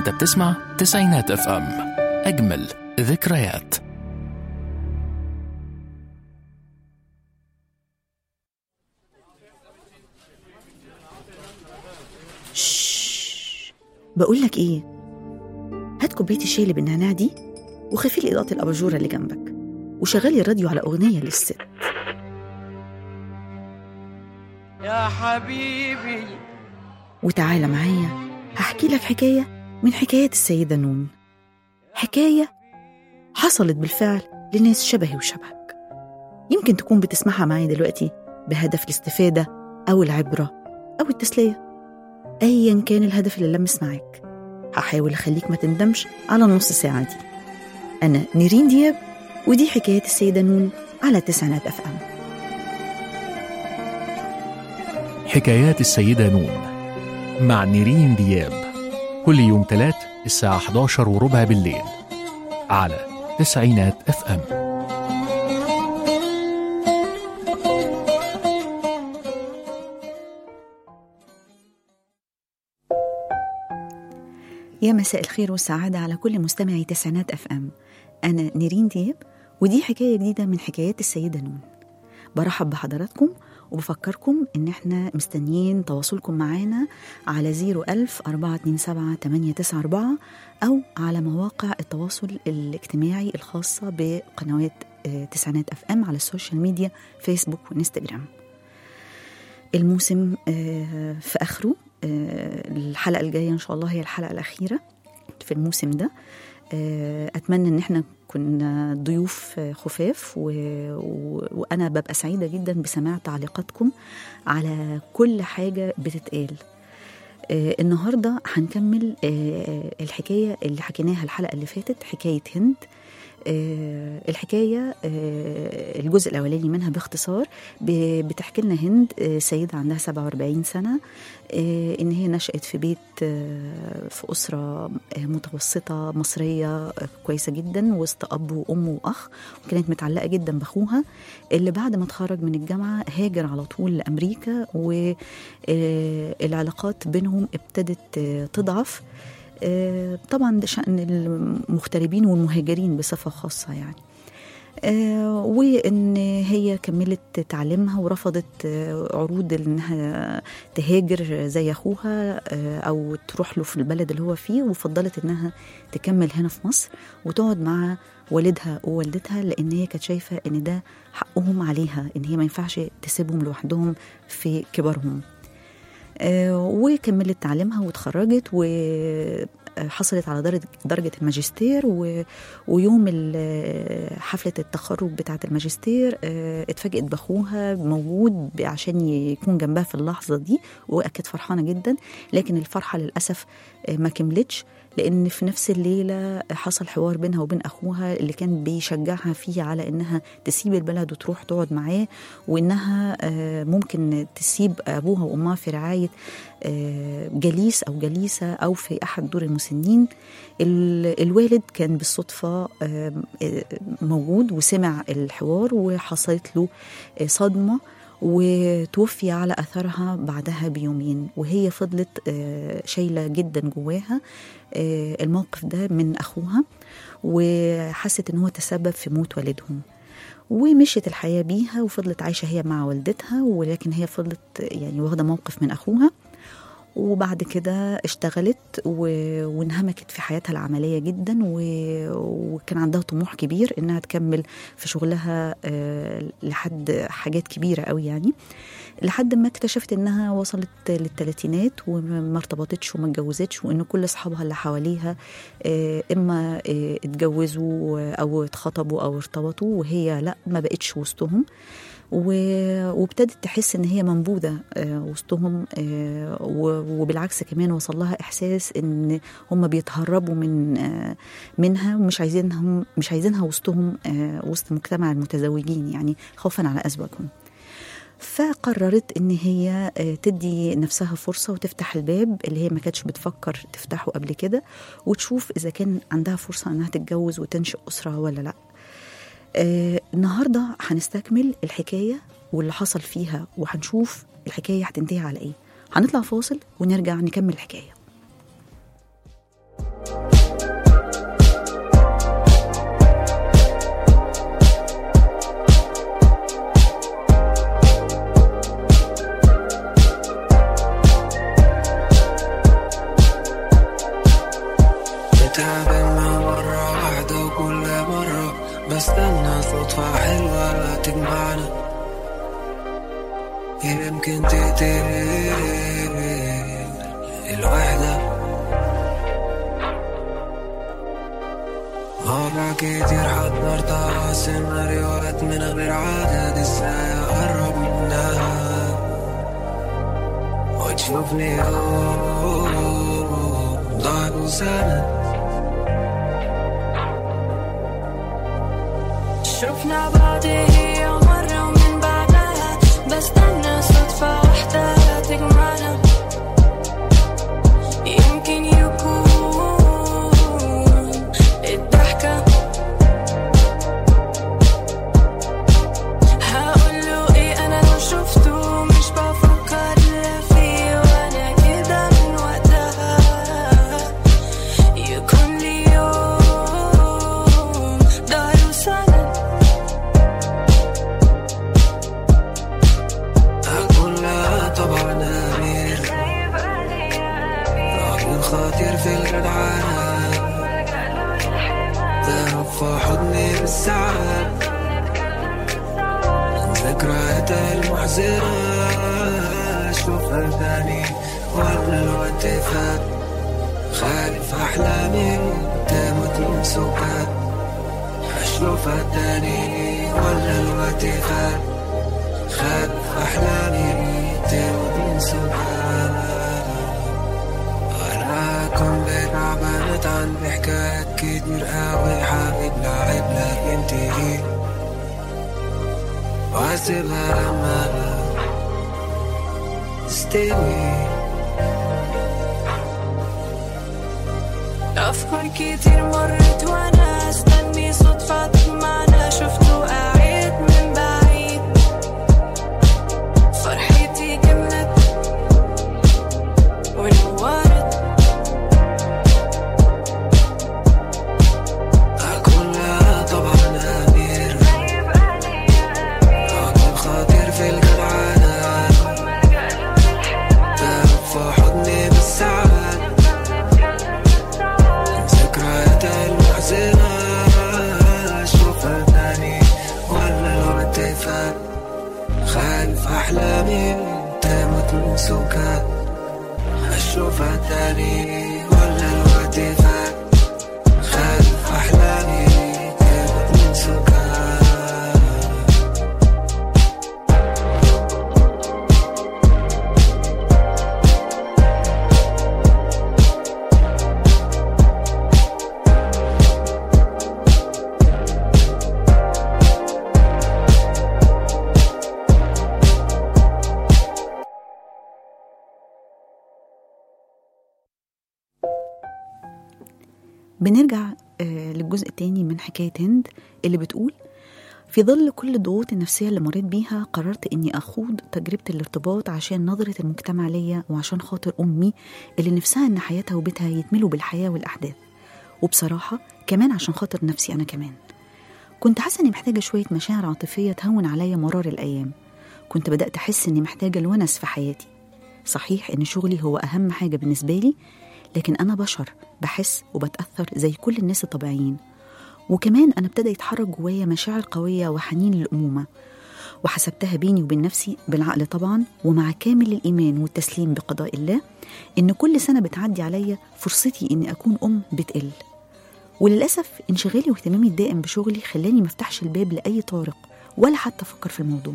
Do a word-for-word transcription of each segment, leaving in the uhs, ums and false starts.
انت بتسمع تسعينات اف ام، اجمل ذكريات. شش، بقولك ايه، هات كوباية الشاي اللي بالنعناع دي وخفي لي إضاءة الأباجورة اللي جنبك وشغلي الراديو على أغنية للست. يا حبيبي وتعالى معايا هحكي لك حكاية من حكايات السيدة نون، حكاية حصلت بالفعل لناس شبهي وشبهك. يمكن تكون بتسمعها معايا دلوقتي بهدف الاستفادة أو العبرة أو التسلية. أيا كان الهدف اللي لمس معاك، هحاول أخليك ما تندمش على النص ساعة دي. أنا نيرين دياب، ودي حكايات السيدة نون على تسعينات أف أم. حكايات السيدة نون مع نيرين دياب، كل يوم تلات الساعة إحدى عشر وربع بالليل على تسعينات اف ام. يا مساء الخير والسعادة على كل مستمعي تسعينات اف ام. أنا نيرين دياب، ودي حكاية جديدة من حكايات السيدة نون. برحب بحضراتكم وبفكركم إن إحنا مستنيين تواصلكم معانا على زيرو ألف أربعة اتنين سبعة تمانية تسعة أربعة أو على مواقع التواصل الاجتماعي الخاصة بقنوات تسعينات اف ام على السوشيال ميديا، فيسبوك وانستجرام. الموسم في آخره، الحلقة الجاية إن شاء الله هي الحلقة الأخيرة في الموسم ده. أتمنى إن احنا كنا ضيوف خفاف و... و... وأنا ببقى سعيدة جدا بسماع تعليقاتكم على كل حاجة بتتقال. آه النهاردة هنكمل آه الحكاية اللي حكيناها الحلقة اللي فاتت، حكاية هند. آه الحكاية آه الجزء الأولاني منها باختصار بتحكي لنا هند، آه سيدة عندها سبعة وأربعين سنة، آه إن هي نشأت في بيت آه في أسرة آه متوسطة مصرية آه كويسة جدا، وسط أب وأم وأخ، وكانت متعلقة جدا بأخوها اللي بعد ما تخرج من الجامعة هاجر على طول لأمريكا، والعلاقات بينهم ابتدت آه تضعف. آه طبعا ده شأن المغتربين والمهاجرين بصفة خاصة يعني. آه وإن هي كملت تعليمها ورفضت آه عروض إنها تهاجر زي أخوها آه أو تروح له في البلد اللي هو فيه، وفضلت إنها تكمل هنا في مصر وتقعد مع والدها ووالدتها، لأن هي كانت شايفة إن ده حقهم عليها، إن هي ما ينفعش تسيبهم لوحدهم في كبرهم. آه وكملت تعليمها وتخرجت وحصلت على درجة, درجة الماجستير. ويوم حفلة التخرج بتاعة الماجستير آه اتفاجئت بأخوها موجود عشان يكون جنبها في اللحظة دي، وأكيد فرحانة جدا. لكن الفرحة للأسف آه ما كملتش، لأن في نفس الليلة حصل حوار بينها وبين أخوها اللي كان بيشجعها فيه على إنها تسيب البلد وتروح تقعد معاه، وإنها ممكن تسيب أبوها وأمها في رعاية جليس أو جليسة أو في أحد دور المسنين. الوالد كان بالصدفة موجود وسمع الحوار، وحصلت له صدمة وتوفي على أثرها بعدها بيومين، وهي فضلت شايلة جدا جواها الموقف ده من أخوها، وحست إن هو تسبب في موت والدهم. ومشيت الحياة بيها وفضلت عايشة هي مع والدتها، ولكن هي فضلت يعني واخدة موقف من أخوها. وبعد كده اشتغلت وانهمكت في حياتها العملية جدا، وكان عندها طموح كبير انها تكمل في شغلها لحد حاجات كبيرة قوي يعني، لحد ما اكتشفت انها وصلت للثلاثينات وما ارتبطتش وما اتجوزتش، وان كل اصحابها اللي حواليها اما اتجوزوا او اتخطبوا او ارتبطوا، وهي لا، ما بقتش وسطهم. وابتدت تحس ان هي منبوذة وسطهم، وبالعكس كمان وصل لها احساس ان هم بيتهربوا من منها ومش عايزينهم مش عايزينها وسطهم، وسط مجتمع المتزوجين يعني، خوفا على ازواجهم. فقررت ان هي تدي نفسها فرصة وتفتح الباب اللي هي ما كانتش بتفكر تفتحه قبل كده، وتشوف اذا كان عندها فرصة انها تتجوز وتنشئ اسرة ولا لا. آه النهاردة هنستكمل الحكاية واللي حصل فيها، وهنشوف الحكاية هتنتهي على ايه. هنطلع فاصل ونرجع نكمل الحكاية. يمكن تقتل الوحدة. مرة كتير حضرتها سيناريوهات من غير عدد، ازاي اقرب منها وتشوفني ضعف وسند. شفنا بعض هي مرة ومن بعدها بستنى صدفة واحدة تجمعنا. يمكن يكون الضحكة هقوله ايه انا لو شفته مش بفكر الا فيه، وانا كده من وقتها يكون لي يوم ضهر وسند. أقول لا طبعا أمير، راجل خاطر في الجدعانة، ترفع حضني بالسعادة، ذكرياتها المحزنة أشوفها تاني ولا الوقت فات. خالف أحلامي تموت من سكات، أشوفها تاني ولا الوقت فات. خالف أحلامي تموت من سكات. أنا كنت تعبانة عندي حكايات كتير قوي، حبيب لعب لك ينتهي واسيبها لما تستوي. أفكار كتير مرت وأنا استني صدفة تجمعنا. شفته قاعد من بعيد، فرحتي كملت ونورت. أقول لا طبعا أمير، راجل خاطر في الجدعانة، ترفع حضني بالسعادة، ذكرياتها المحزنة أشوفها تاني ولا الوقت فات. خالف أحلامي تموت من سكات، أشوفها تاني ولا الوقت فات. خالف أحلامي تموت من سكات. بنرجع آه، للجزء التاني من حكاية هند اللي بتقول: في ظل كل الضغوط النفسية اللي مريت بيها قررت إني أخوض تجربة الارتباط عشان نظرة المجتمع ليا وعشان خاطر أمي اللي نفسها إن حياتها وبيتها يتملوا بالحياة والأحداث، وبصراحة كمان عشان خاطر نفسي أنا كمان. كنت حاسة إني محتاجة شوية مشاعر عاطفية تهون عليا مرار الأيام. كنت بدأت أحس إني محتاجة الونس في حياتي. صحيح إن شغلي هو أهم حاجة بالنسبة لي، لكن أنا بشر بحس وبتأثر زي كل الناس الطبيعيين. وكمان أنا ابتدى يتحرك جوايا مشاعر قوية وحنين للأمومة، وحسبتها بيني وبين نفسي بالعقل طبعا، ومع كامل الإيمان والتسليم بقضاء الله، إن كل سنة بتعدي عليا فرصتي إني أكون أم بتقل. وللأسف انشغالي واهتمامي الدائم بشغلي خلاني مفتحش الباب لأي طارق ولا حتى أفكر في الموضوع.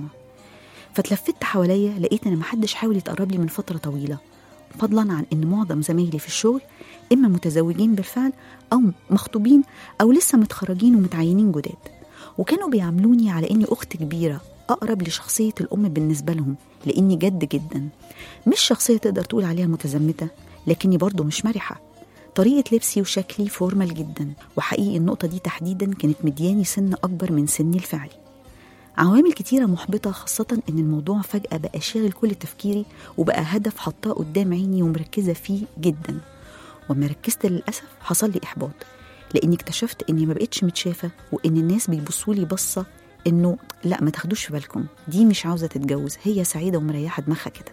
فتلفت حواليا لقيت إن محدش حاول يتقرب لي من فترة طويلة، فضلا عن إن معظم زمايلي في الشغل إما متزوجين بالفعل أو مخطوبين أو لسه متخرجين ومتعينين جداد، وكانوا بيعاملوني على إني أخت كبيرة أقرب لشخصية الأم بالنسبة لهم، لإني جد جدا، مش شخصية تقدر تقول عليها متزمتة، لكني برضو مش مرحة. طريقة لبسي وشكلي فورمال جدا، وحقيقي النقطة دي تحديدا كانت مدياني سن أكبر من سني الفعلي. عوامل كتيرة محبطة، خاصة إن الموضوع فجأة بقى شاغل كل تفكيري وبقى هدف حطاه قدام عيني ومركزة فيه جدا. وما ركزت للأسف حصل لي إحباط، لأني اكتشفت إني ما بقتش متشافة، وإن الناس بيبصولي بصة إنه لا ما تاخدوش في بالكم، دي مش عاوزة تتجوز، هي سعيدة ومريحة دماغها كده.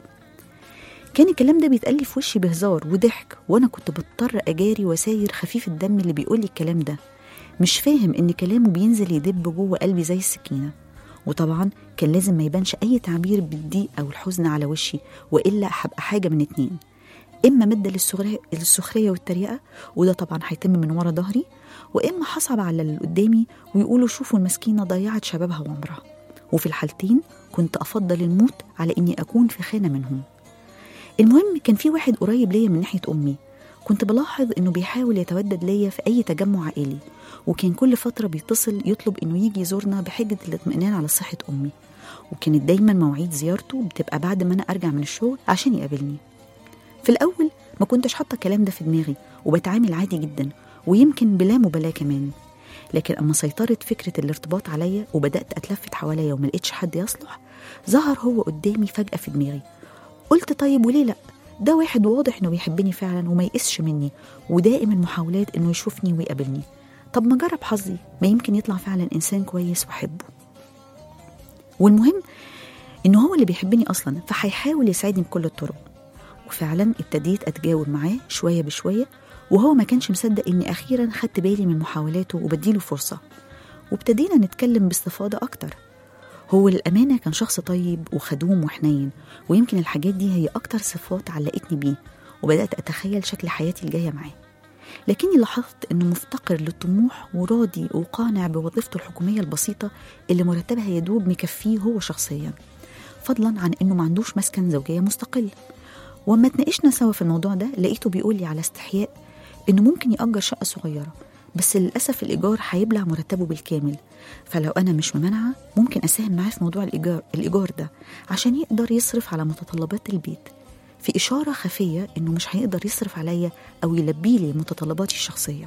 كان الكلام ده بيتقال في وشي بهزار وضحك، وأنا كنت بضطر أجاري وساير خفيف الدم اللي بيقولي الكلام ده، مش فاهم إن كلامه بينزل يدب جوه قلبي زي السكينة. وطبعا كان لازم ما يبانش أي تعبير بالضيق أو الحزن على وشي، وإلا هبقى حاجة من اتنين: إما مادة للسخرية للسخرية والتريقة، وده طبعا هيتم من ورا ظهري، وإما هصعب على اللي قدامي ويقولوا شوفوا المسكينة ضيعت شبابها وعمرها. وفي الحالتين كنت أفضل الموت على إني أكون في خانة منهم. المهم كان في واحد قريب ليا من ناحية أمي، كنت بلاحظ إنه بيحاول يتودد ليا في أي تجمع عائلي، وكان كل فترة بيتصل يطلب إنه يجي يزورنا بحجة الاطمئنان على صحة أمي، وكانت دايما مواعيد زيارته بتبقى بعد ما أنا أرجع من الشغل عشان يقابلني. في الأول ما كنتش حاطة الكلام ده في دماغي وبتعامل عادي جدا، ويمكن بلا مبالاة كمان. لكن أما سيطرت فكرة الارتباط عليا وبدأت أتلفت حواليا وما لقيتش حد يصلح، ظهر هو قدامي فجأة في دماغي. قلت طيب وليه لأ؟ ده واحد واضح إنه بيحبني فعلا وما يقسش مني، ودائم المحاولات إنه يشوفني ويقابلني. طب ما جرب حظي، ما يمكن يطلع فعلا إنسان كويس وحبه. والمهم إنه هو اللي بيحبني أصلا، فهيحاول يساعدني بكل الطرق. وفعلا ابتديت أتجاوب معاه شوية بشوية، وهو ما كانش مصدق إني أخيرا خدت بالي من محاولاته وبديله فرصة، وابتدينا نتكلم باستفاضة أكتر. هو للأمانة كان شخص طيب وخدوم وحنين، ويمكن الحاجات دي هي أكتر صفات علقتني بيه، وبدأت أتخيل شكل حياتي الجاية معاه. لكني لاحظت إنه مفتقر للطموح وراضي وقانع بوظيفته الحكومية البسيطة اللي مرتبها يدوب مكفيه هو شخصيا، فضلا عن إنه ما عندوش مسكن زوجية مستقل. وما اتناقشنا سوا في الموضوع ده لقيته بيقول لي على استحياء إنه ممكن يأجر شقة صغيرة، بس للأسف الإيجار هيبلع مرتبه بالكامل، فلو أنا مش ممانعة ممكن أساهم معاه في موضوع الإيجار, الإيجار ده عشان يقدر يصرف على متطلبات البيت، في إشارة خفية إنه مش هيقدر يصرف عليا أو يلبي لي متطلباتي الشخصية.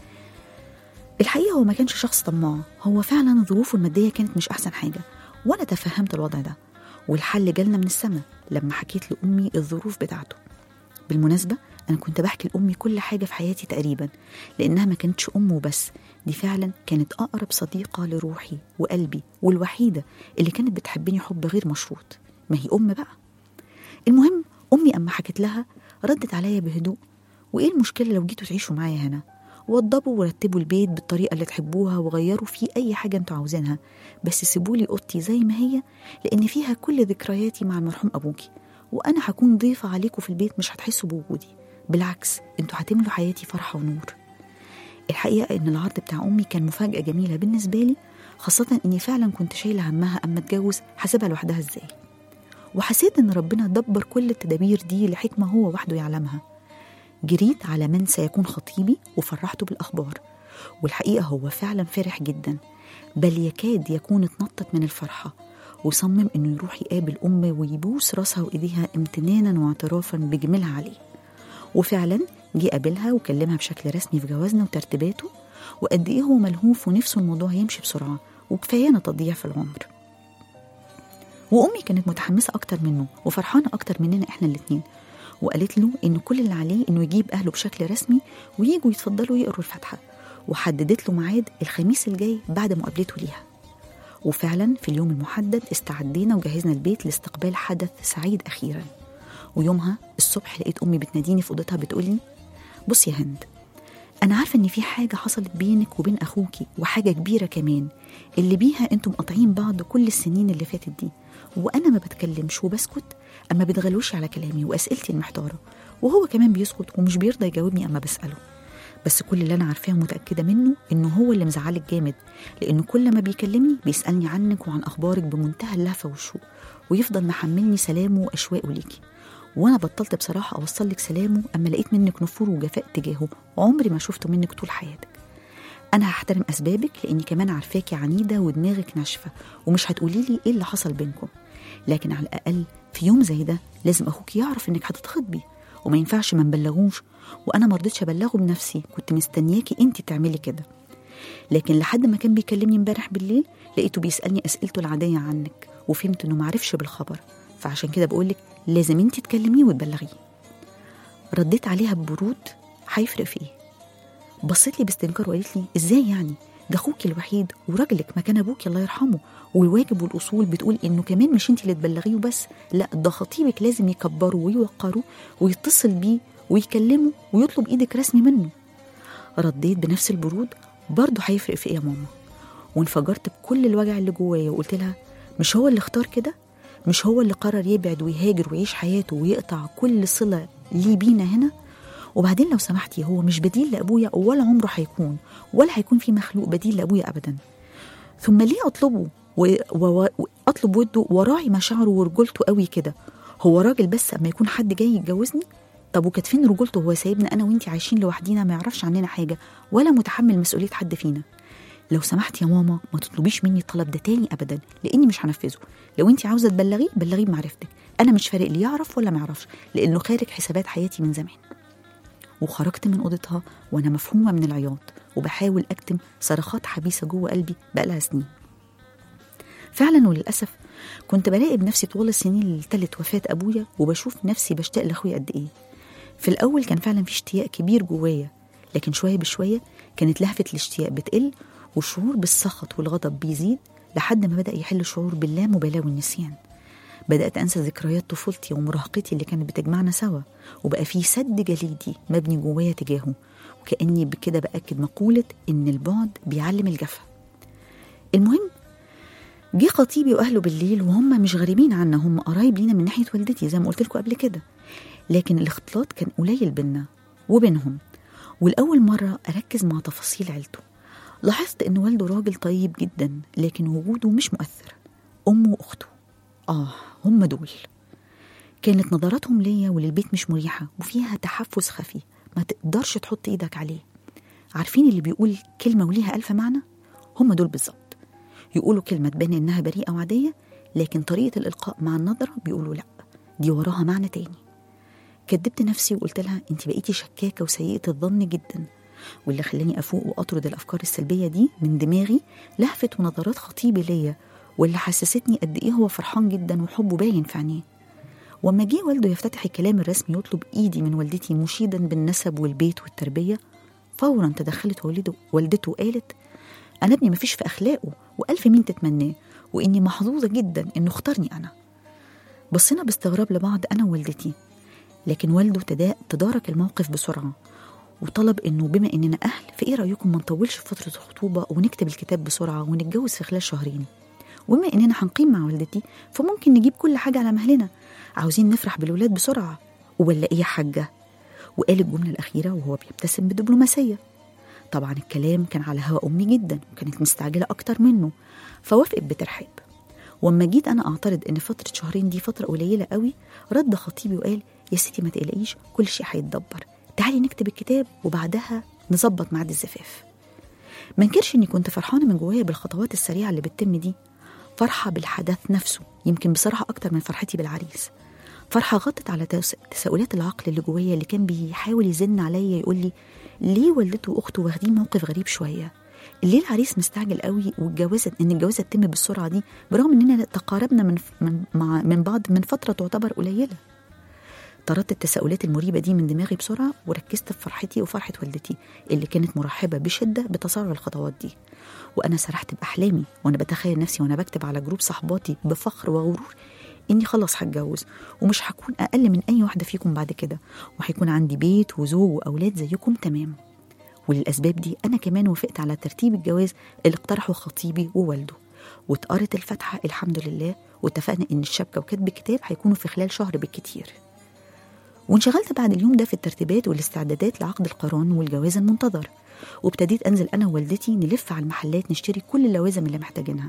الحقيقة هو ما كانش شخص طماع، هو فعلا ظروفه المادية كانت مش أحسن حاجة، وأنا تفهمت الوضع ده، والحل جالنا من السماء لما حكيت لأمي الظروف بتاعته. بالمناسبة أنا كنت بحكي لأمي كل حاجة في حياتي تقريبا، لأنها ما كانتش أمه بس، دي فعلا كانت أقرب صديقة لروحي وقلبي، والوحيدة اللي كانت بتحبني حب غير مشروط، ما هي أم بقى. المهم أمي أما حكت لها ردت عليا بهدوء: وإيه المشكلة لو جيتوا تعيشوا معايا هنا؟ وضبوا ورتبوا البيت بالطريقة اللي تحبوها وغيروا فيه أي حاجة انتوا عاوزينها، بس سيبولي أوضتي زي ما هي، لأن فيها كل ذكرياتي مع المرحوم أبوكي، وأنا هكون ضيفة عليكم في البيت، مش هتحسوا بوجودي، بالعكس انتوا هتملوا حياتي فرحة ونور. الحقيقة إن العرض بتاع أمي كان مفاجأة جميلة بالنسبة لي، خاصة إني فعلا كنت شايلة همها أما اتجوز هسيبها لوحدها إزاي، وحسيت إن ربنا دبر كل التدابير دي لحكمة هو وحده يعلمها. جريت على من سيكون خطيبي وفرحته بالأخبار، والحقيقة هو فعلا فرح جدا، بل يكاد يكون اتنطط من الفرحة، وصمم إنه يروح يقابل أمي ويبوس راسها وإيديها امتنانا واعترافا بجميلها عليه. وفعلا جه قابلها وكلمها بشكل رسمي في جوازنا وترتيباته، وقد إيه هو ملهوف ونفسه الموضوع يمشي بسرعة، وكفايانا تضييع في العمر. وأمي كانت متحمسة أكتر منه وفرحانة أكتر مننا إحنا الاتنين، وقالت له إنه كل اللي عليه إنه يجيب أهله بشكل رسمي وييجوا يتفضلوا يقروا الفاتحة، وحددت له ميعاد الخميس الجاي بعد مقابلته ليها. وفعلا في اليوم المحدد استعدينا وجهزنا البيت لاستقبال حدث سعيد أخيرا. ويومها الصبح لقيت أمي بتناديني في أوضتها بتقولي: بص يا هند، أنا عارفة إن في حاجة حصلت بينك وبين أخوكي، وحاجة كبيرة كمان اللي بيها أنتم مقاطعين بعض كل السنين اللي فاتت دي، وأنا ما بتكلمش وبسكت أما بتغلوش على كلامي وأسئلتي المحتارة، وهو كمان بيسكت ومش بيرضى يجاوبني أما بسأله. بس كل اللي أنا عارفاه ومتأكدة منه إنه هو اللي مزعلك جامد، لأنه كل ما بيكلمني بيسألني عنك وعن أخبارك بمنتهى اللهفة والشوق، ويفضل محملني سلامه وأشواقه ليكي، وأنا بطلت بصراحة أوصل لك سلامه أما لقيت منك نفور وجفاء تجاهه عمري ما شفته منك طول حياتك. أنا هحترم أسبابك لأني كمان عارفاكي عنيدة ودماغك ناشفة ومش هتقولي لي إيه اللي حصل بينكم، لكن على الأقل في يوم زي ده لازم أخوك يعرف إنك هتتخطبي، وما ينفعش ما نبلغوش، وأنا مرضتش أبلغه بنفسي، كنت مستنياكي أنتي تعملي كده. لكن لحد ما كان بيكلمني امبارح بالليل لقيته بيسألني أسئلته العادية عنك، وفهمت إنه معرفش بالخبر، فعشان كده بقولك لازم أنتي تكلميه وتبلغيه. رديت عليها ببرود: هيفرق في إيه؟ بصيت لي باستنكار وقالت لي: إزاي يعني؟ ده أخوك الوحيد وراجلك مكان أبوك الله يرحمه، والواجب والأصول بتقول إنه كمان مش أنتي اللي تبلغيه وبس، لا ده خطيبك لازم يكبره ويوقره ويتصل بيه ويكلمه ويطلب إيدك رسمي منه. رديت بنفس البرود: برضه هيفرق في إيه يا ماما؟ وانفجرت بكل الوجع اللي جوايا وقلت لها: مش هو اللي اختار كده؟ مش هو اللي قرر يبعد ويهاجر ويعيش حياته ويقطع كل صلة ليه بينا هنا؟ وبعدين لو سمحتي، هو مش بديل لأبويا ولا عمره هيكون، ولا هيكون في مخلوق بديل لأبويا أبدا. ثم ليه أطلبه وأطلب وده وراعي مشاعره ورجولته قوي كده؟ هو راجل بس أما يكون حد جاي يتجوزني؟ طب وكانت فين رجولته؟ هو سايبنا أنا وإنتي عايشين لوحدينا، ما يعرفش عننا حاجة ولا متحمل مسؤولية حد فينا. لو سمحت يا ماما ما تطلبيش مني الطلب ده تاني أبدا، لأني مش هنفذه. لو إنتي عاوزة تبلغيه بلغيه بمعرفتك، أنا مش فارق لي يعرف ولا ما يعرفش، لأنه خارج حسابات حياتي من زمان. وخرجت من أوضتها وأنا مفهومة من العياط، وبحاول أكتم صرخات حبيسة جوه قلبي بقالها سنين. فعلا وللأسف كنت بلاقي بنفسي طوال السنين اللي تلت وفاة أبويا، وبشوف نفسي بشتاق لأخويا قد إيه. في الأول كان فعلا في اشتياق كبير جوايا، لكن شوية بشوية كانت لهفة الاشتياق بتقل، والشعور بالسخط والغضب بيزيد، لحد ما بدأ يحل شعور باللامبالاة والنسيان. بدأت أنسى ذكريات طفولتي ومراهقتي اللي كانت بتجمعنا سوا، وبقى في سد جليدي مبني جوايا تجاهه، وكأني بكده بأكد مقولة إن البعد بيعلم الجفا. المهم جه خطيبي وأهله بالليل، وهم مش غريبين عنا، هم قرايب لينا من ناحية والدتي زي ما قلت لكم قبل كده، لكن الاختلاط كان قليل بينا وبينهم. والأول مرة أركز مع تفاصيل عيلته، لاحظت إن والده راجل طيب جدا، لكن وجوده مش مؤثر. أمه وأخته آه هم دول. كانت نظراتهم ليا وللبيت مش مريحة، وفيها تحفز خفي ما تقدرش تحط إيدك عليه. عارفين اللي بيقول كلمة وليها ألف معنى؟ هم دول بالظبط. يقولوا كلمة تبان إنها بريئة وعادية، لكن طريقة الإلقاء مع النظرة بيقولوا لأ، دي وراها معنى تاني. كدبت نفسي وقلت لها أنت بقيتي شكاكة وسيئة الظن جدا، واللي خلاني أفوق وأطرد الأفكار السلبية دي من دماغي لهفة ونظرات خطيبي ليا، واللي حسستني قد إيه هو فرحان جدا وحبه باين في عينيه. وما جه والده يفتتح الكلام الرسمي يطلب إيدي من والدتي مشيدا بالنسب والبيت والتربية، فورا تدخلت والده والدته وقالت أنا ابني مفيش في أخلاقه وألف مين تتمناه، وإني محظوظة جدا إنه اختارني أنا. بصينا باستغراب لبعض أنا ووالدتي، لكن والده تدارك الموقف بسرعة وطلب إنه بما إننا أهل فإيه رأيكم ما نطولش فترة الخطوبة ونكتب الكتاب بسرعة ونتجوز في خلال شهرين، وبما إننا هنقيم مع والدتي فممكن نجيب كل حاجة على مهلنا، عاوزين نفرح بالولاد بسرعة ولا إيه يا حاجة؟ وقال الجملة الأخيرة وهو بيبتسم بدبلوماسية. طبعا الكلام كان على هوا أمي جدا، وكانت مستعجلة أكتر منه، فوافقت بترحيب. وأما جيت أنا أعترض إن فترة شهرين دي فترة قليلة قوي، رد خطيبي وقال يا ستي ما تقلقيش، كل شيء هيتدبر، تعالي نكتب الكتاب وبعدها نظبط ميعاد الزفاف. ما انكرش إني كنت فرحانة من جوايا بالخطوات السريعة اللي بتتم دي، فرحة بالحدث نفسه يمكن بصراحة أكتر من فرحتي بالعريس. فرحة غطت على تساؤلات العقل اللي جوايا اللي كان بيحاول يزن عليا يقول لي ليه والدته وأخته واخدين موقف غريب شوية؟ ليه العريس مستعجل قوي والجوازة إن الجوازة تتم بالسرعة دي برغم إننا تقاربنا من من مع من بعض من فترة تعتبر قليلة؟ طردت التساؤلات المريبة دي من دماغي بسرعة وركزت في فرحتي وفرحة والدتي اللي كانت مرحبة بشدة بتسارع الخطوات دي. وأنا سرحت بأحلامي وأنا بتخيل نفسي وأنا بكتب على جروب صحباتي بفخر وغرور إني خلاص هتجوز ومش هكون أقل من أي واحدة فيكم بعد كده، وهيكون عندي بيت وزوج وأولاد زيكم تمام. وللأسباب دي أنا كمان وافقت على ترتيب الجواز اللي اقترحه خطيبي ووالده، واتقرت الفاتحة الحمد لله، واتفقنا إن الشبكة وكتب الكتاب هيكونوا في خلال شهر بالكتير. وانشغلت بعد اليوم ده في الترتيبات والاستعدادات لعقد القران والجواز المنتظر، وابتديت أنزل أنا ووالدتي نلف على المحلات نشتري كل اللوازم اللي محتاجينها.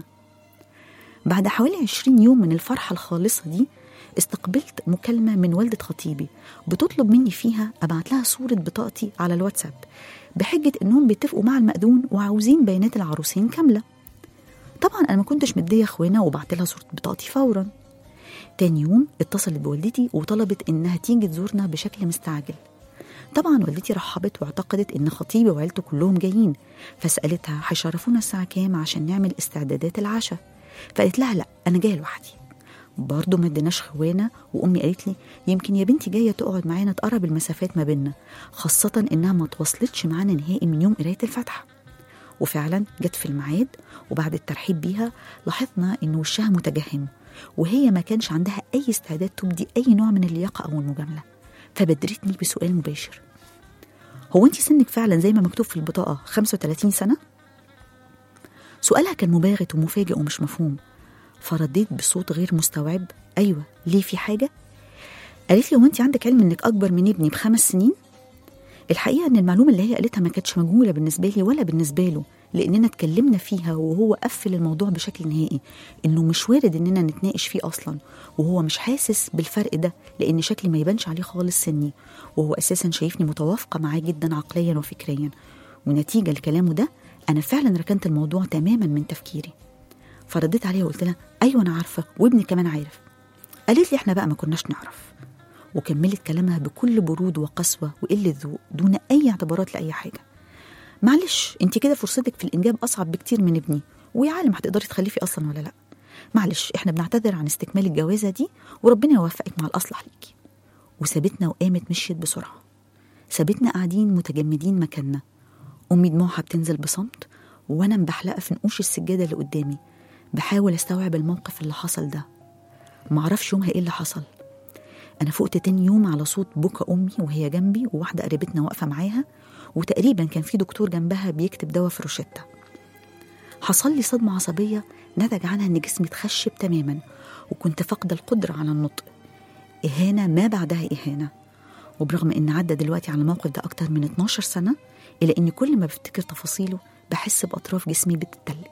بعد حوالي عشرين يوم من الفرحة الخالصة دي استقبلت مكالمة من والدة خطيبي بتطلب مني فيها أبعت لها صورة بطاقتي على الواتساب بحجة إنهم بيتفقوا مع المأذون وعاوزين بيانات العروسين كاملة. طبعا أنا ما كنتش مدية أخوانا وبعت لها صورة بطاقتي فورا. تاني يوم اتصلت بوالدتي وطلبت إنها تيجي تزورنا بشكل مستعجل. طبعا والدتي رحبت واعتقدت إن خطيبي وعيلته كلهم جايين، فسألتها هيشرفونا الساعة كام عشان نعمل استعدادات العشاء، فقالت لها لا أنا جاية لوحدي. برضو ما اديناش خوانة، وأمي قالت لي يمكن يا بنتي جاية تقعد معانا تقرب المسافات ما بيننا، خاصة إنها ما تواصلتش معانا نهائي من يوم قراية الفاتحة. وفعلا جت في الميعاد، وبعد الترحيب بيها لاحظنا إن وشها متجهم وهي ما كانش عندها أي استعداد تبدي أي نوع من اللياقة أو المجاملة، فبدرتني بسؤال مباشر: هو أنت سنك فعلا زي ما مكتوب في البطاقة خمسة وثلاثين سنة؟ سؤالها كان مباغت ومفاجئ ومش مفهوم. فرديت بصوت غير مستوعب: أيوة، ليه، في حاجة؟ قالت لي: وانت عندك علم انك أكبر من ابني بخمس سنين؟ الحقيقة ان المعلومة اللي هي قالتها ما كانتش مجهولة بالنسبة لي ولا بالنسبة له، لأننا اتكلمنا فيها وهو قفل الموضوع بشكل نهائي، إنه مش وارد إننا نتناقش فيه أصلا، وهو مش حاسس بالفرق ده لأن شكلي ما يبانش عليه خالص سني، وهو أساسا شايفني متوافقة معاه جدا عقليا وفكريا. ونتيجة لكلامه ده أنا فعلا ركنت الموضوع تماما من تفكيري. فرديت عليها وقلت لها: أيوة أنا عارفة، وابني كمان عارف. قالت لي: إحنا بقى ما كناش نعرف. وكملت كلامها بكل برود وقسوة وقلة ذوق دون أي اعتبارات لأي حاجة. معلش، انت كده فرصتك في الإنجاب أصعب بكتير من ابني، ويا عالم هتقدري تخلفي أصلا ولا لأ. معلش، احنا بنعتذر عن استكمال الجوازة دي، وربنا يوفقك مع الأصلح ليكي. وسابتنا وقامت مشيت بسرعة. سابتنا قاعدين متجمدين مكاننا، أمي دموعها بتنزل بصمت، وأنا مبحلقة في نقوش السجادة اللي قدامي بحاول استوعب الموقف اللي حصل ده. معرفش يومها ايه اللي حصل. أنا فقت تاني يوم على صوت بكا أمي وهي جنبي، وواحدة قريبتنا واقفة معاها، وتقريبا كان في دكتور جنبها بيكتب دواء في روشتة. حصل لي صدمة عصبية نتج عنها إن جسمي اتخشب تماما، وكنت فاقدة القدرة على النطق. إهانة ما بعدها إهانة. وبرغم إن عدى دلوقتي على الموقف ده أكتر من اتناشر سنة، إلا إني كل ما بفتكر تفاصيله بحس بأطراف جسمي بتتلج.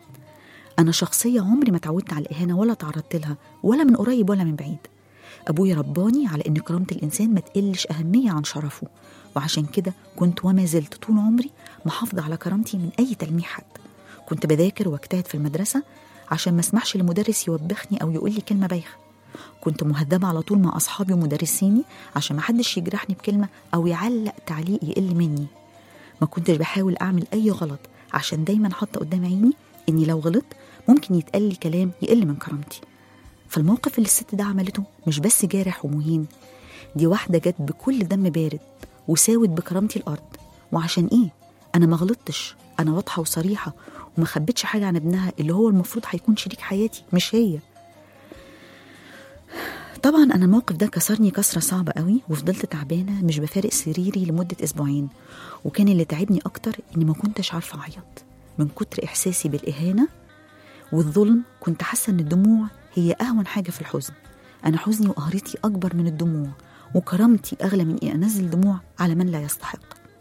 أنا شخصية عمري ما تعودت على الإهانة ولا تعرضت لها، ولا من قريب ولا من بعيد. أبوي رباني على إن كرامة الإنسان ما تقلش أهمية عن شرفه، وعشان كده كنت وما زلت طول عمري محافظة على كرامتي من أي تلميح حد. كنت بذاكر واجتهد في المدرسة عشان ما اسمحش لمدرس يوبخني أو يقول لي كلمة بايخة. كنت مهذبة على طول مع أصحابي ومدرسيني عشان ما حدش يجرحني بكلمة أو يعلق تعليق يقل مني. ما كنتش بحاول أعمل أي غلط عشان دايما حاطة قدام عيني إني لو غلط ممكن يتقال لي كلام يقل من كرامتي. فالموقف اللي الست ده عملته مش بس جارح ومهين، دي واحدة جت بكل دم بارد وساوت بكرامتي الأرض. وعشان إيه؟ أنا ما غلطتش، أنا واضحة وصريحة وما خبتش حاجة عن ابنها اللي هو المفروض هيكون شريك حياتي، مش هي. طبعا أنا الموقف ده كسرني كسرة صعبة قوي، وفضلت تعبانة مش بفارق سريري لمدة أسبوعين. وكان اللي تعبني أكتر إني ما كنتش عارفة أعيط من كتر إحساسي بالإهانة والظلم. كنت حاسة إن الدموع هي أهون حاجة في الحزن. أنا حزني وقهرتي أكبر من الدموع، وكرامتي أغلى من إني أنزل دموع على من لا يستحق.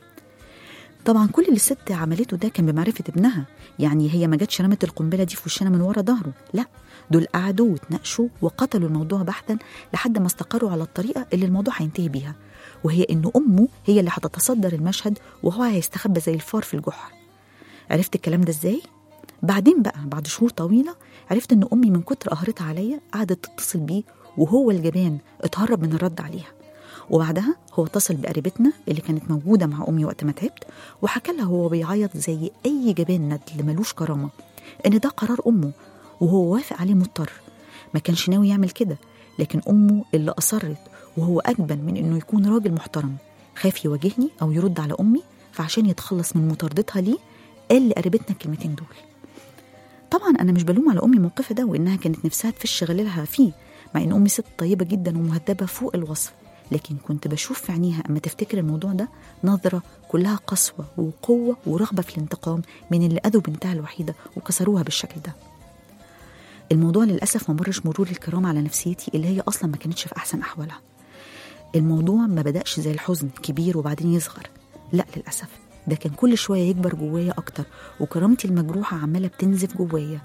طبعا كل اللي الست عملته ده كان بمعرفة ابنها، يعني هي ما جاتش رمت القنبلة دي في وشنا من ورا ظهره، لا، دول قعدوا وتناقشوا وقتلوا الموضوع بحثا لحد ما استقروا على الطريقة اللي الموضوع هينتهي بيها، وهي إنه أمه هي اللي هتتصدر المشهد وهو هيستخبى زي الفار في الجحر. عرفت الكلام ده إزاي؟ بعدين بقى بعد شهور طويلة عرفت إن أمي من كتر قهرتها عليا قعدت تتصل بيه، وهو الجبان اتهرب من الرد عليها. وبعدها هو اتصل بقريبتنا اللي كانت موجودة مع أمي وقت ما تعبت، وحكى لها وهو بيعيط زي أي جبان ندل ملوش كرامة إن ده قرار أمه، وهو وافق عليه مضطر. ما كانش ناوي يعمل كده، لكن أمه اللي أصرت، وهو أجبن من إنه يكون راجل محترم خاف يواجهني أو يرد على أمي، فعشان يتخلص من مطاردتها ليه قال لقريبتنا الكلمتين دول. طبعا أنا مش بلوم على أمي موقفها ده، وإنها كانت نفسها تفش غليلها فيه، مع إن أمي ست طيبة جدا ومهذبة فوق الوصف، لكن كنت بشوف في عينيها أما تفتكر الموضوع ده نظرة كلها قسوة وقوة ورغبة في الانتقام من اللي أذوا بنتها الوحيدة وكسروها بالشكل ده. الموضوع للأسف ما مرش مرور الكرام على نفسيتي اللي هي أصلا ما كانتش في أحسن أحوالها. الموضوع ما بدأش زي الحزن كبير وبعدين يصغر، لا للأسف ده كان كل شوية يكبر جوايا أكتر، وكرامتي المجروحة عمالة بتنزف جوايا.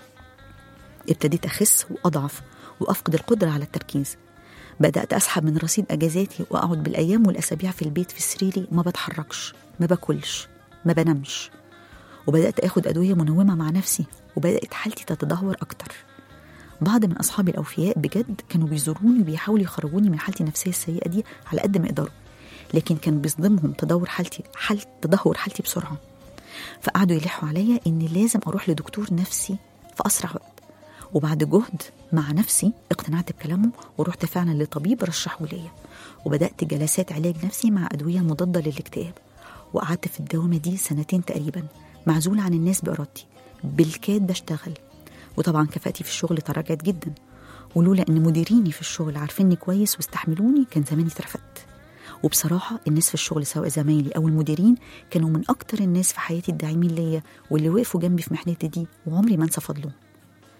ابتديت أخس وأضعف وأفقد القدرة على التركيز. بدأت أسحب من رصيد أجازاتي وأقعد بالأيام والأسابيع في البيت في سريري، ما بتحركش، ما باكلش، ما بنامش. وبدأت أخد أدوية منومة مع نفسي، وبدأت حالتي تتدهور أكتر. بعض من أصحابي الأوفياء بجد كانوا بيزوروني وبيحاولوا يخرجوني من حالتي النفسية السيئة دي على قد ما يقدروا، لكن كان بيصدمهم تدهور حالتي حال تدهور حالتي بسرعة. فقعدوا يلحوا عليا إني لازم أروح لدكتور نفسي في أسرع وقت. وبعد جهد مع نفسي اقتنعت بكلامه ورحت فعلا لطبيب رشحه ليا، وبدأت جلسات علاج نفسي مع أدوية مضادة للاكتئاب. وقعدت في الدوامة دي سنتين تقريبا، معزولة عن الناس بإرادتي، بالكاد بشتغل. وطبعا كفاءتي في الشغل تراجعت جدا، ولولا ان مديريني في الشغل عارفيني كويس واستحملوني كان زماني اترفدت. وبصراحة الناس في الشغل سواء زمايلي أو المديرين كانوا من أكتر الناس في حياتي الداعمين ليا، واللي وقفوا جنبي في محنتي دي وعمري ما انسى فضلهم.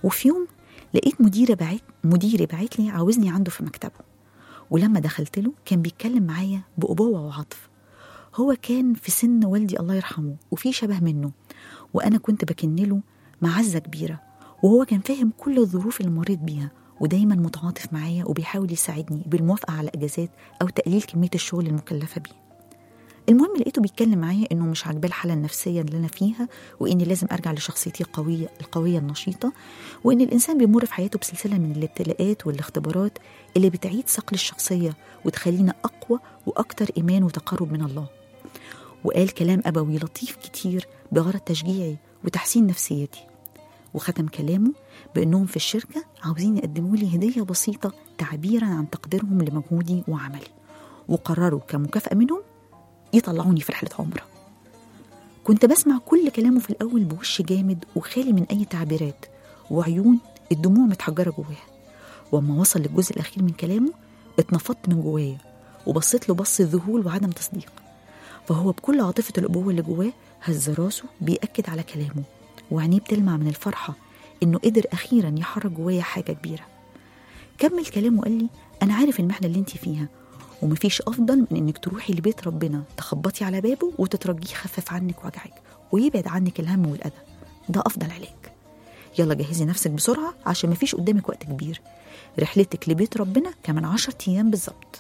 وفي يوم لقيت مديرة بعت مديري بعت لي عاوزني عنده في مكتبه، ولما دخلت له كان بيتكلم معايا بأبوة وعطف. هو كان في سن والدي الله يرحمه وفي شبه منه، وأنا كنت بكن له معزة كبيرة، وهو كان فاهم كل الظروف اللي مريت بيها ودايما متعاطف معايا وبيحاول يساعدني بالموافقة على أجازات أو تقليل كمية الشغل المكلفة بيه. المهم لقيته بيتكلم معايا إنه مش عاجباه الحالة النفسية اللي أنا فيها، وإني لازم أرجع لشخصيتي القوية القوية النشيطة، وإن الإنسان بيمر في حياته بسلسلة من الابتلاءات والاختبارات اللي بتعيد صقل الشخصية وتخلينا أقوى وأكتر إيمان وتقرب من الله. وقال كلام أبوي لطيف كتير بغرض تشجيعي وتحسين نفسيتي، وختم كلامه بأنهم في الشركة عاوزين يقدموا لي هدية بسيطة تعبيرا عن تقديرهم لمجهودي وعملي، وقرروا كمكافأة منهم يطلعوني في رحلة عمرة. كنت بسمع كل كلامه في الأول بوش جامد وخالي من أي تعبيرات، وعيون الدموع متحجرة جواها. وأما وصل للجزء الأخير من كلامه اتنفضت من جوايا وبصيت له بص ذهول وعدم تصديق، فهو بكل عاطفة الأبوة اللي جواه هز راسه بيأكد على كلامه، وعينيه بتلمع من الفرحة إنه قدر أخيرا يحرك جوايا حاجة كبيرة. كمل كلامه وقال لي أنا عارف المحنة اللي انت فيها، ومفيش أفضل من إنك تروحي لبيت ربنا تخبطي على بابه وتترجيه يخفف عنك وجعك ويبعد عنك الهم والأذى، ده أفضل علاج. يلا جهزي نفسك بسرعة عشان مفيش قدامك وقت كبير، رحلتك لبيت ربنا كمان عشر أيام بالظبط.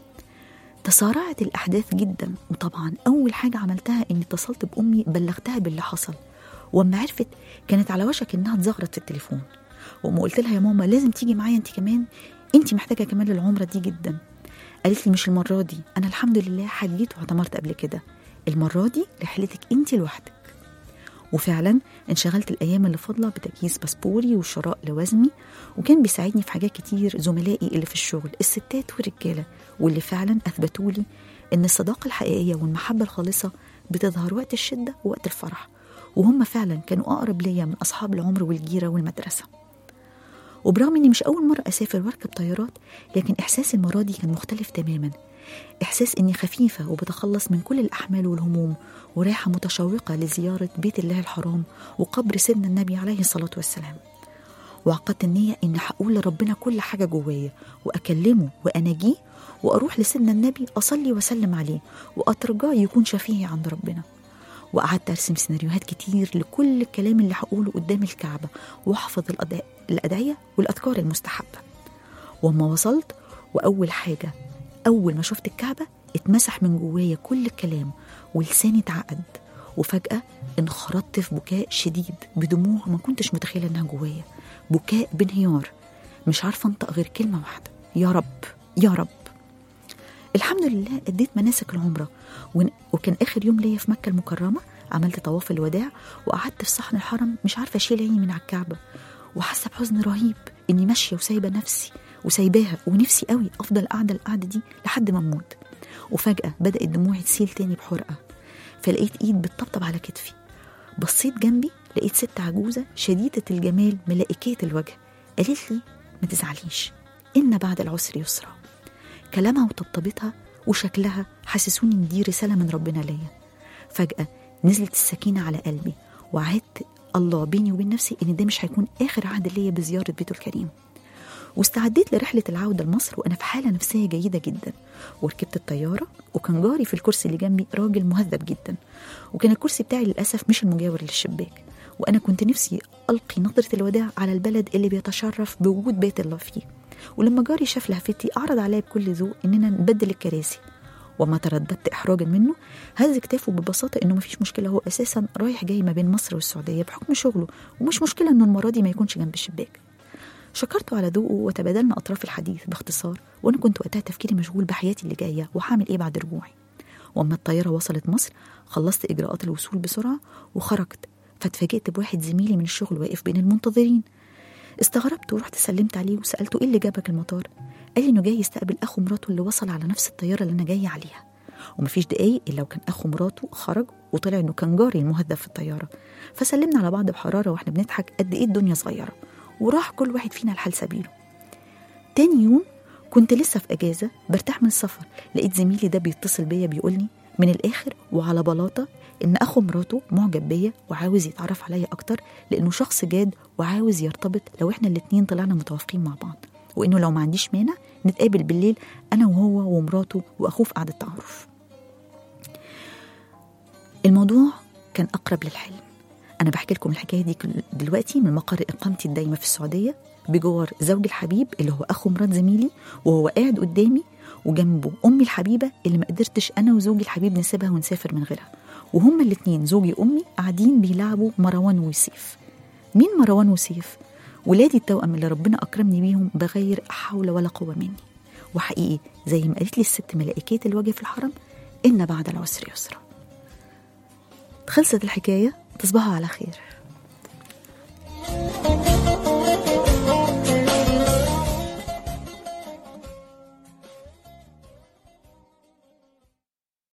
تسارعت الأحداث جدا، وطبعا أول حاجة عملتها إني اتصلت بأمي بلغتها باللي حصل، وأما عرفت كانت على وشك إنها تزغرط في التليفون. وأما قلت لها يا ماما لازم تيجي معايا أنت كمان، أنت محتاجة كمان للعمرة دي جدا. قالت لي مش المرة دي، أنا الحمد لله حجيت واعتمرت قبل كده، المرة دي رحلتك أنت لوحدك. وفعلا انشغلت الأيام اللي فاضلة بتجهيز باسبوري وشراء لوزمي، وكان بيساعدني في حاجات كتير زملائي اللي في الشغل الستات والرجالة، واللي فعلا أثبتوا لي إن الصداقة الحقيقية والمحبة الخالصة بتظهر وقت الشدة ووقت الفرح، وهم فعلا كانوا أقرب ليا من أصحاب العمر والجيرة والمدرسة. وبرغم إني مش أول مرة أسافر واركب طيارات، لكن إحساس المرة دي كان مختلف تماما. إحساس إني خفيفة وبتخلص من كل الأحمال والهموم، ورايحة متشوقة لزيارة بيت الله الحرام وقبر سيدنا النبي عليه الصلاة والسلام. وعقدت النية إن هقول لربنا كل حاجة جوايا وأكلمه وأناجيه، وأروح لسيدنا النبي أصلي وسلم عليه وأترجاه يكون شفيعي عند ربنا. وقعدت أرسم سيناريوهات كتير لكل الكلام اللي هقوله قدام الكعبة، وأحفظ الأدعية والأذكار المستحبة. وما وصلت وأول حاجة أول ما شفت الكعبة اتمسح من جوايا كل الكلام ولساني اتعقد، وفجأة انخرطت في بكاء شديد بدموع ما كنتش متخيلة انها جوايا، بكاء بانهيار، مش عارفة انطق غير كلمة واحدة: يا رب يا رب. الحمد لله أديت مناسك العمرة، وكان آخر يوم ليا في مكة المكرمة. عملت طواف الوداع وقعدت في صحن الحرم مش عارفة أشيل عيني من على الكعبة، وحاسة بحزن رهيب إني ماشية وسايبة نفسي وسايباها، ونفسي قوي أفضل قاعدة القعدة دي لحد ما أموت. وفجأة بدأت دموعي تسيل تاني بحرقة، فلقيت إيد بتطبطب على كتفي. بصيت جنبي لقيت ست عجوزة شديدة الجمال ملائكية الوجه، قالت لي ما تزعليش، إن بعد العسر يسرا. كلامها وطبطبتها وشكلها حسسوني إن دي رسالة من ربنا ليا. فجأة نزلت السكينة على قلبي، وعدت الله بيني وبين نفسي إن ده مش هيكون آخر عهد ليا بزيارة بيته الكريم. واستعديت لرحلة العودة لمصر وأنا في حالة نفسية جيدة جدا. وركبت الطيارة، وكان جاري في الكرسي اللي جنبي راجل مهذب جدا، وكان الكرسي بتاعي للأسف مش المجاور للشباك. وأنا كنت نفسي ألقي نظرة الوداع على البلد اللي بيتشرف بوجود بيت الله فيه. ولما جاري شاف لهفتي أعرض عليا بكل ذوق إننا نبدل الكراسي، وما ترددت إحراجا منه هز كتافه ببساطة إنه مفيش مشكلة، هو أساسا رايح جاي ما بين مصر والسعودية بحكم شغله، ومش مشكلة إنه المرة دي ما يكونش جنب الشباك. شكرته على ذوقه وتبادلنا أطراف الحديث باختصار، وأنا كنت وقتها تفكيري مشغول بحياتي اللي جاية وهعمل إيه بعد رجوعي. وأما الطيارة وصلت مصر خلصت إجراءات الوصول بسرعة وخرجت، فاتفاجئت بواحد زميلي من الشغل واقف بين المنتظرين. استغربت ورحت سلمت عليه وسألته إيه اللي جابك المطار. قال لي إنه جاي يستقبل أخو مراته اللي وصل على نفس الطيارة اللي أنا جاية عليها. ومفيش دقايق إلا وكان أخو مراته خرج وطلع إنه كان جاري المهذب في الطيارة. فسلمنا على بعض بحرارة وإحنا بنضحك قد إيه الدنيا صغيرة، وراح كل واحد فينا لحال سبيله. تاني يوم كنت لسه في أجازة برتاح من السفر، لقيت زميلي ده بيتصل بيا بيقولني من الآخر وعلى بلاطة إن أخو مراته معجب بيا وعاوز يتعرف عليا أكتر، لأنه شخص جاد وعاوز يرتبط لو إحنا الاتنين طلعنا متوافقين مع بعض، وإنه لو ما عنديش مانع نتقابل بالليل أنا وهو ومراته وأخوه في قعدة تعارف. الموضوع كان أقرب للحلم. أنا بحكي لكم الحكاية دي دلوقتي من مقر إقامتي الدايمة في السعودية، بجوار زوجي الحبيب اللي هو أخو مرات زميلي، وهو قاعد قدامي وجنبه أمي الحبيبة اللي ما قدرتش أنا وزوجي الحبيب نسيبها ونسافر من غيرها، وهما الاتنين زوجي وأمي قاعدين بيلعبوا مروان وسيف. مين مروان وسيف؟ ولادي التوأم اللي ربنا أكرمني بيهم بغير حول ولا قوة مني. وحقيقي زي ما قالت لي الست ملائكية الوجه في الحرم، إن بعد العسر يسرا. خلصت الحكاية، تصبحوا على خير.